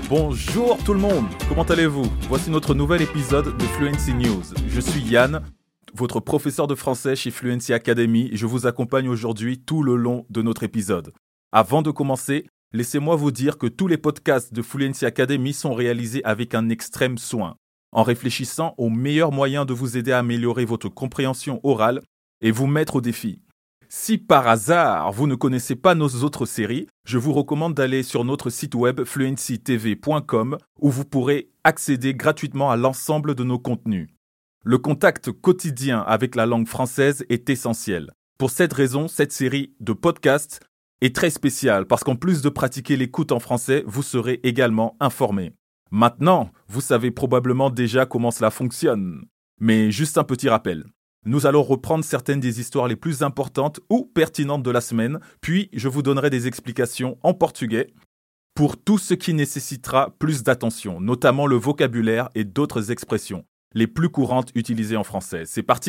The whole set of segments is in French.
Bonjour tout le monde, comment allez-vous? Voici notre nouvel épisode de Fluency News. Je suis Yann, votre professeur de français chez Fluency Academy et je vous accompagne aujourd'hui tout le long de notre épisode. Avant de commencer, laissez-moi vous dire que tous les podcasts de Fluency Academy sont réalisés avec un extrême soin, en réfléchissant aux meilleurs moyens de vous aider à améliorer votre compréhension orale et vous mettre au défi. Si par hasard vous ne connaissez pas nos autres séries, je vous recommande d'aller sur notre site web fluencytv.com où vous pourrez accéder gratuitement à l'ensemble de nos contenus. Le contact quotidien avec la langue française est essentiel. Pour cette raison, cette série de podcasts est très spéciale parce qu'en plus de pratiquer l'écoute en français, vous serez également informé. Maintenant, vous savez probablement déjà comment cela fonctionne. Mais juste un petit rappel. Nous allons reprendre certaines des histoires les plus importantes ou pertinentes de la semaine, puis je vous donnerai des explications en portugais pour tout ce qui nécessitera plus d'attention, notamment le vocabulaire et d'autres expressions, les plus courantes utilisées en français. C'est parti ?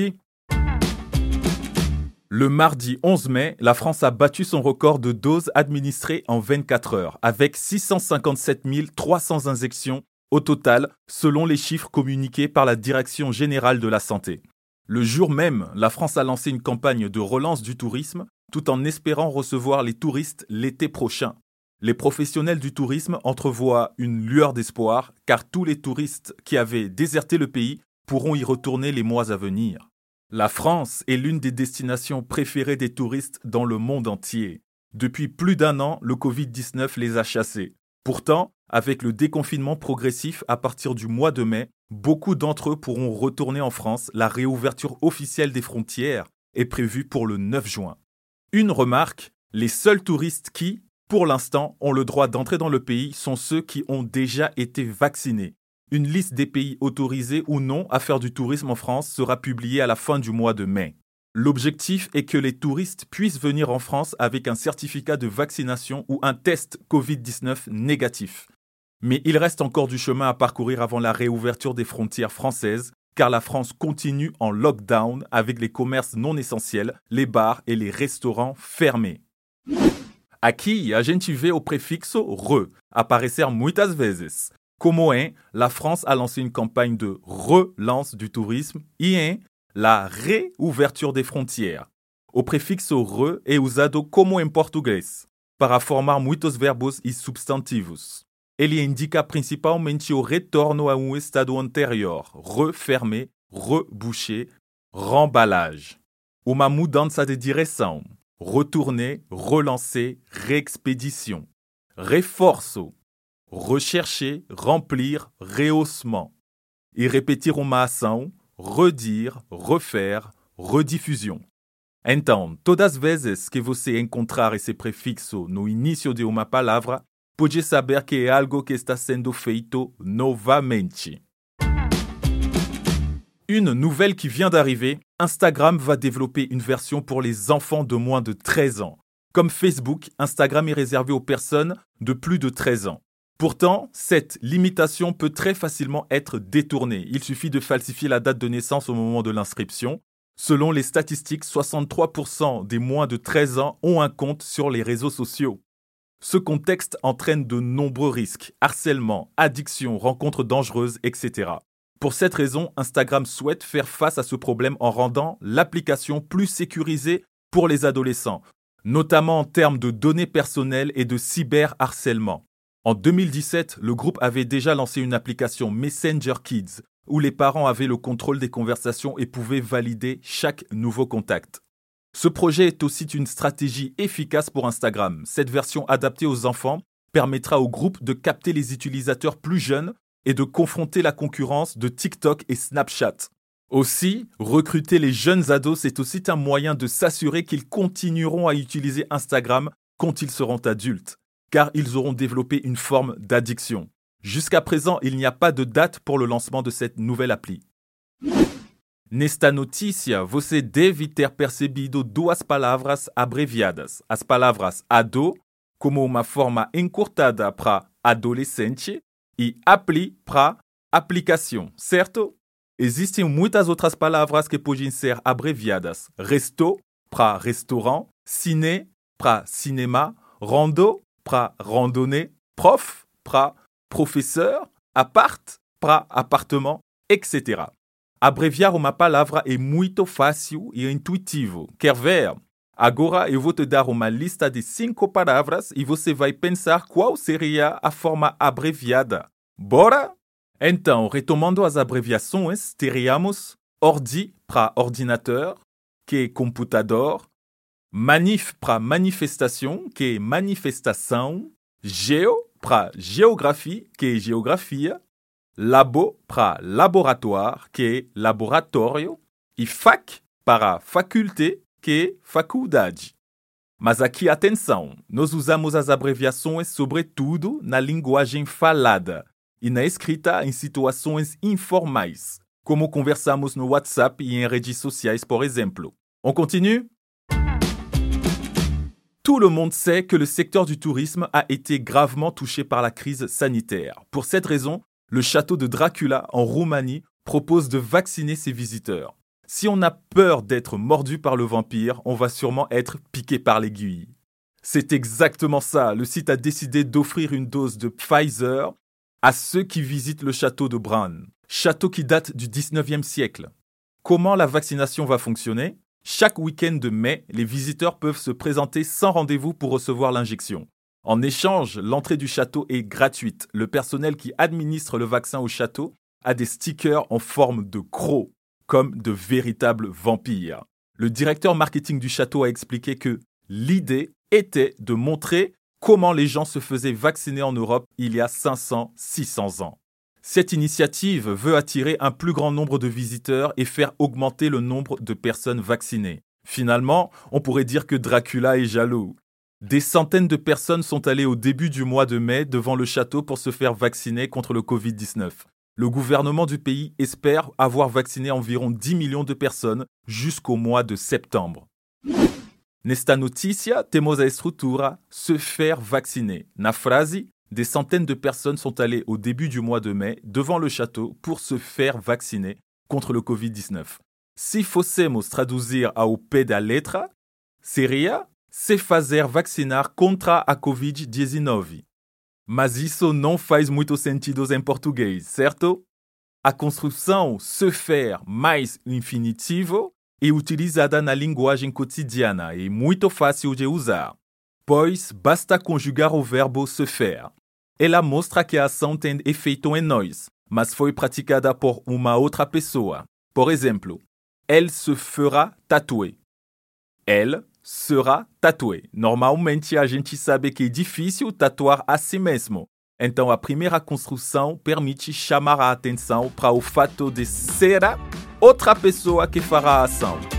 Le mardi 11 mai, la France a battu son record de doses administrées en 24 heures, avec 657 300 injections au total, selon les chiffres communiqués par la Direction générale de la santé. Le jour même, la France a lancé une campagne de relance du tourisme tout en espérant recevoir les touristes l'été prochain. Les professionnels du tourisme entrevoient une lueur d'espoir car tous les touristes qui avaient déserté le pays pourront y retourner les mois à venir. La France est l'une des destinations préférées des touristes dans le monde entier. Depuis plus d'un an, le Covid-19 les a chassés. Pourtant, avec le déconfinement progressif à partir du mois de mai, beaucoup d'entre eux pourront retourner en France. La réouverture officielle des frontières est prévue pour le 9 juin. Une remarque, les seuls touristes qui, pour l'instant, ont le droit d'entrer dans le pays sont ceux qui ont déjà été vaccinés. Une liste des pays autorisés ou non à faire du tourisme en France sera publiée à la fin du mois de mai. L'objectif est que les touristes puissent venir en France avec un certificat de vaccination ou un test Covid-19 négatif. Mais il reste encore du chemin à parcourir avant la réouverture des frontières françaises, car la France continue en lockdown avec les commerces non essentiels, les bars et les restaurants fermés. Aqui, a gente vê o prefixo re aparecer muitas vezes. Como em, la France a lancé une campagne de relance du tourisme e em, la réouverture des frontières. O prefixo re é usado como em português, para formar muitos verbos e substantivos. Ele indica principalmente o retorno a um estado anterior, refermer, reboucher, remballage. Uma mudança de direção, retourner, relancer, réexpédition. Reforço, rechercher, remplir, rehaussement. E repetir uma ação, redire, refaire, rediffusion. Então, todas as vezes que você encontrar esse prefixo no início de uma palavra, pode saber que é algo que está sendo feito novamente. Une nouvelle qui vient d'arriver, Instagram va développer une version pour les enfants de moins de 13 ans. Comme Facebook, Instagram est réservé aux personnes de plus de 13 ans. Pourtant, cette limitation peut très facilement être détournée. Il suffit de falsifier la date de naissance au moment de l'inscription. Selon les statistiques, 63% des moins de 13 ans ont un compte sur les réseaux sociaux. Ce contexte entraîne de nombreux risques, harcèlement, addiction, rencontres dangereuses, etc. Pour cette raison, Instagram souhaite faire face à ce problème en rendant l'application plus sécurisée pour les adolescents, notamment en termes de données personnelles et de cyberharcèlement. En 2017, le groupe avait déjà lancé une application Messenger Kids, où les parents avaient le contrôle des conversations et pouvaient valider chaque nouveau contact. Ce projet est aussi une stratégie efficace pour Instagram. Cette version adaptée aux enfants permettra au groupe de capter les utilisateurs plus jeunes et de confronter la concurrence de TikTok et Snapchat. Aussi, recruter les jeunes ados, c'est aussi un moyen de s'assurer qu'ils continueront à utiliser Instagram quand ils seront adultes, car ils auront développé une forme d'addiction. Jusqu'à présent, il n'y a pas de date pour le lancement de cette nouvelle appli. Nesta notícia, você deve ter percebido duas palavras abreviadas. As palavras ado, como uma forma encurtada para adolescente, e appli para aplicação, certo? Existem muitas outras palavras que podem ser abreviadas. Resto, para restaurant, ciné, para cinema, rando, para randonnée, prof, para professeur, apart para apartamento, etc. Abreviar uma palavra é muito fácil e intuitivo. Quer ver? Agora eu vou te dar uma lista de 5 palavras e você vai pensar qual seria a forma abreviada. Bora? Então, retomando as abreviações, teríamos ordi para ordinateur, que é computador, manif para manifestação, que é manifestação, geo para geografia, que é geografia, labo para laboratoire, que é laboratório, e fac para faculdade, que é faculdade. Mas aqui, atenção, nós usamos as abreviações sobretudo na linguagem falada e na escrita em situações informais, como conversamos no WhatsApp e em redes sociais, por exemplo. On continue? Tout le monde sait que le secteur du tourisme a été gravement touché par la crise sanitaire. Pour cette raison, le château de Dracula en Roumanie propose de vacciner ses visiteurs. Si on a peur d'être mordu par le vampire, on va sûrement être piqué par l'aiguille. C'est exactement ça. Le site a décidé d'offrir une dose de Pfizer à ceux qui visitent le château de Bran, château qui date du 19e siècle. Comment la vaccination va fonctionner ? Chaque week-end de mai, les visiteurs peuvent se présenter sans rendez-vous pour recevoir l'injection. En échange, l'entrée du château est gratuite. Le personnel qui administre le vaccin au château a des stickers en forme de crocs, comme de véritables vampires. Le directeur marketing du château a expliqué que l'idée était de montrer comment les gens se faisaient vacciner en Europe il y a 500-600 ans. Cette initiative veut attirer un plus grand nombre de visiteurs et faire augmenter le nombre de personnes vaccinées. Finalement, on pourrait dire que Dracula est jaloux. Des centaines de personnes sont allées au début du mois de mai devant le château pour se faire vacciner contre le Covid-19. Le gouvernement du pays espère avoir vacciné environ 10 millions de personnes jusqu'au mois de septembre. Nesta notícia, temos a estrutura se faire vacciner. Na frase, des centaines de personnes sont allées au début du mois de mai devant le château pour se faire vacciner contre le Covid-19. Se fossemos traduzir ao pé da letra, seria se fazer vacinar contra a Covid-19. Mas isso não faz muito sentido em português, certo? A construção se faire mais infinitivo é utilizada na linguagem cotidiana e muito fácil de usar, pois basta conjugar o verbo se faire. Ela mostra que a ação tem efeito em nós, mas foi praticada por uma outra pessoa. Por exemplo, elle se fera tatouer. Elle sera tatouée. Normalmente a gente sabe que é difícil tatuar a si mesmo. Então a primeira construção permite chamar a atenção para o fato de ser outra pessoa que fará a ação.